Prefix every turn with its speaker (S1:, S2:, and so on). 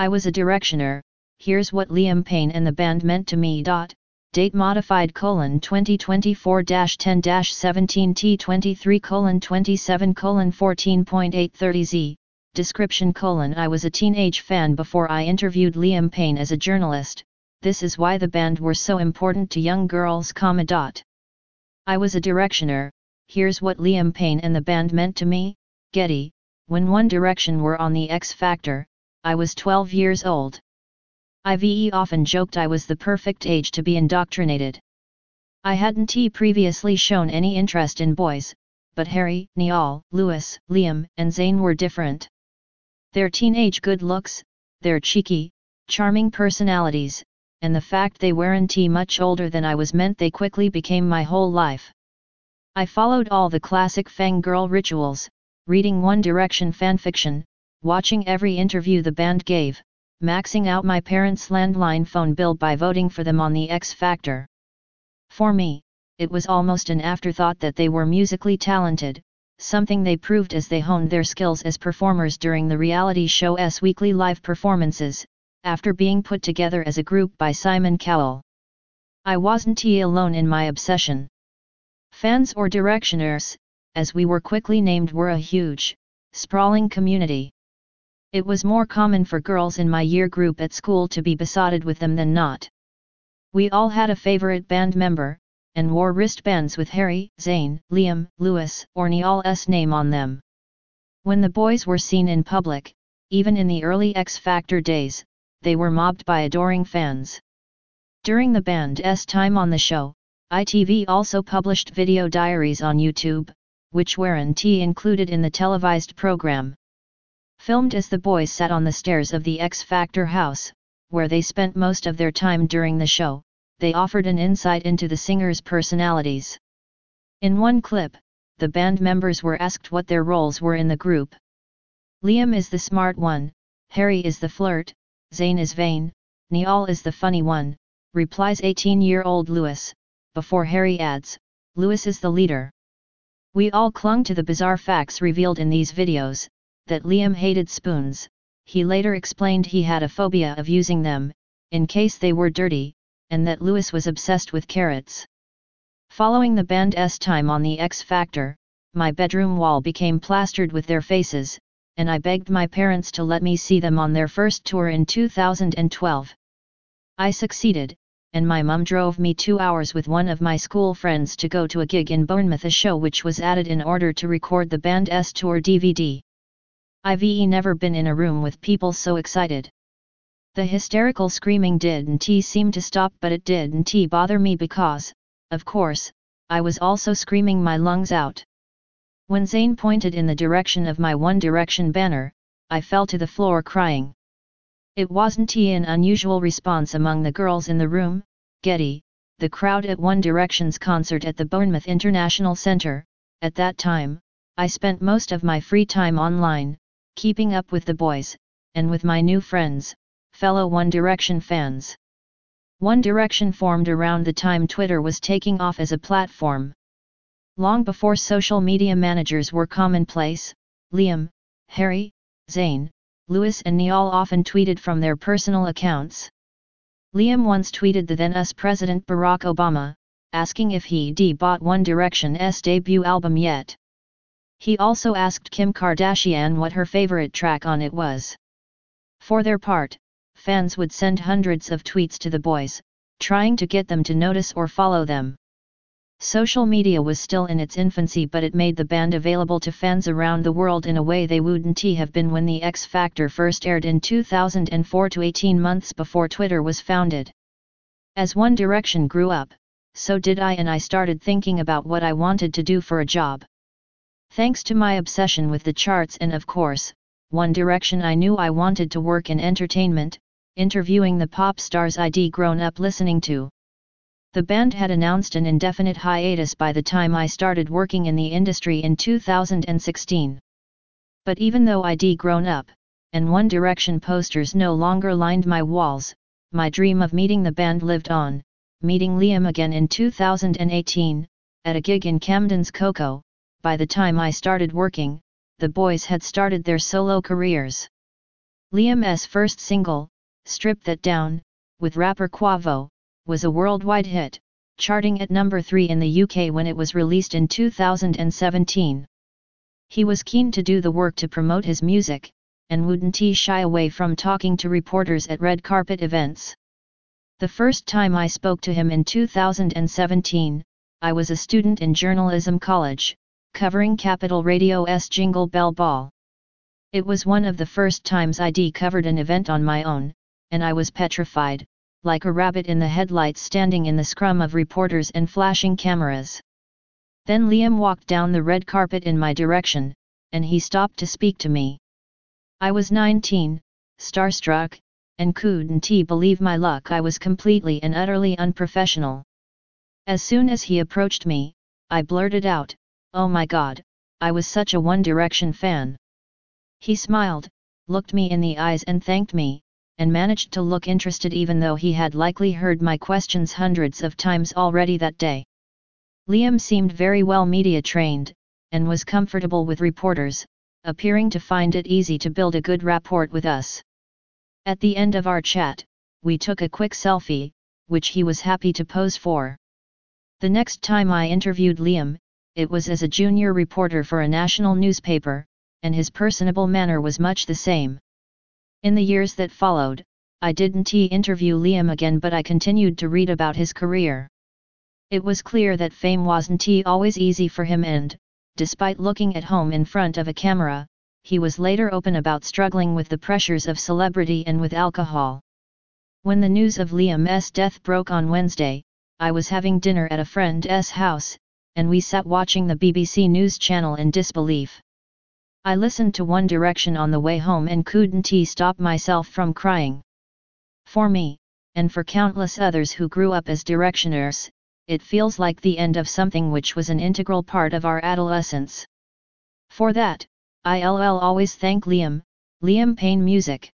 S1: I was a directioner, here's what Liam Payne and the band meant to me. Date modified: 2024-10-17 T23 27 14.830Z. Description: I was a teenage fan before I interviewed Liam Payne as a journalist. This is why the band were so important to young girls. I was a directioner, here's what Liam Payne and the band meant to me. Getty. When One Direction were on the X Factor, I was 12 years old. I've often joked I was the perfect age to be indoctrinated. I hadn't previously shown any interest in boys, but Harry, Niall, Louis, Liam, and Zayn were different. Their teenage good looks, their cheeky, charming personalities, and the fact they weren't much older than I was meant they quickly became my whole life. I followed all the classic fangirl rituals, reading One Direction fanfiction, watching every interview the band gave, maxing out my parents' landline phone bill by voting for them on the X Factor. For me, it was almost an afterthought that they were musically talented, something they proved as they honed their skills as performers during the reality show's weekly live performances, after being put together as a group by Simon Cowell. I wasn't alone in my obsession. Fans, or Directioners, as we were quickly named, were a huge, sprawling community. It was more common for girls in my year group at school to be besotted with them than not. We all had a favorite band member, and wore wristbands with Harry, Zayn, Liam, Louis, or Niall's name on them. When the boys were seen in public, even in the early X Factor days, they were mobbed by adoring fans. During the band's time on the show, ITV also published video diaries on YouTube, which weren't included in the televised program. Filmed as the boys sat on the stairs of the X Factor house, where they spent most of their time during the show, they offered an insight into the singers' personalities. In one clip, the band members were asked what their roles were in the group. Liam is the smart one, Harry is the flirt, Zayn is vain, Niall is the funny one, replies 18-year-old Louis, before Harry adds, Louis is the leader. We all clung to the bizarre facts revealed in these videos, that Liam hated spoons. He later explained he had a phobia of using them, in case they were dirty, and that Louis was obsessed with carrots. Following the band's time on the X Factor, my bedroom wall became plastered with their faces, and I begged my parents to let me see them on their first tour in 2012. I succeeded, and my mum drove me 2 hours with one of my school friends to go to a gig in Bournemouth, a show which was added in order to record the band's tour DVD. I've never been in a room with people so excited. The hysterical screaming didn't seem to stop, but it didn't bother me because, of course, I was also screaming my lungs out. When Zayn pointed in the direction of my One Direction banner, I fell to the floor crying. It wasn't an unusual response among the girls in the room. Getty. The crowd at One Direction's concert at the Bournemouth International Centre. At that time, I spent most of my free time online, keeping up with the boys, and with my new friends, fellow One Direction fans. One Direction formed around the time Twitter was taking off as a platform. Long before social media managers were commonplace, Liam, Harry, Zayn, Louis and Niall often tweeted from their personal accounts. Liam once tweeted the then US President Barack Obama, asking if he'd bought One Direction's debut album yet. He also asked Kim Kardashian what her favorite track on it was. For their part, fans would send hundreds of tweets to the boys, trying to get them to notice or follow them. Social media was still in its infancy, but it made the band available to fans around the world in a way they wouldn't have been when the X Factor first aired in 2004, to 18 months before Twitter was founded. As One Direction grew up, so did I, and I started thinking about what I wanted to do for a job. Thanks to my obsession with the charts and, of course, One Direction, I knew I wanted to work in entertainment, interviewing the pop stars I'd grown up listening to. The band had announced an indefinite hiatus by the time I started working in the industry in 2016. But even though I'd grown up, and One Direction posters no longer lined my walls, my dream of meeting the band lived on, meeting Liam again in 2018, at a gig in Camden's Coco. By the time I started working, the boys had started their solo careers. Liam's first single, Strip That Down, with rapper Quavo, was a worldwide hit, charting at number 3 in the UK when it was released in 2017. He was keen to do the work to promote his music, and wouldn't shy away from talking to reporters at red carpet events. The first time I spoke to him in 2017, I was a student in journalism college, covering Capital Radio's Jingle Bell Ball. It was one of the first times I'd covered an event on my own, and I was petrified, like a rabbit in the headlights standing in the scrum of reporters and flashing cameras. Then Liam walked down the red carpet in my direction, and he stopped to speak to me. I was 19, starstruck, and couldn't believe my luck. I was completely and utterly unprofessional. As soon as he approached me, I blurted out, "Oh my God, I was such a One Direction fan." He smiled, looked me in the eyes and thanked me, and managed to look interested even though he had likely heard my questions hundreds of times already that day. Liam seemed very well media trained, and was comfortable with reporters, appearing to find it easy to build a good rapport with us. At the end of our chat, we took a quick selfie, which he was happy to pose for. The next time I interviewed Liam, it was as a junior reporter for a national newspaper, and his personable manner was much the same. In the years that followed, I didn't interview Liam again, but I continued to read about his career. It was clear that fame wasn't always easy for him, and, despite looking at home in front of a camera, he was later open about struggling with the pressures of celebrity and with alcohol. When the news of Liam's death broke on Wednesday, I was having dinner at a friend's house, and we sat watching the BBC News channel in disbelief. I listened to One Direction on the way home and couldn't stop myself from crying. For me, and for countless others who grew up as Directioners, it feels like the end of something which was an integral part of our adolescence. For that, I'll always thank Liam Payne Music.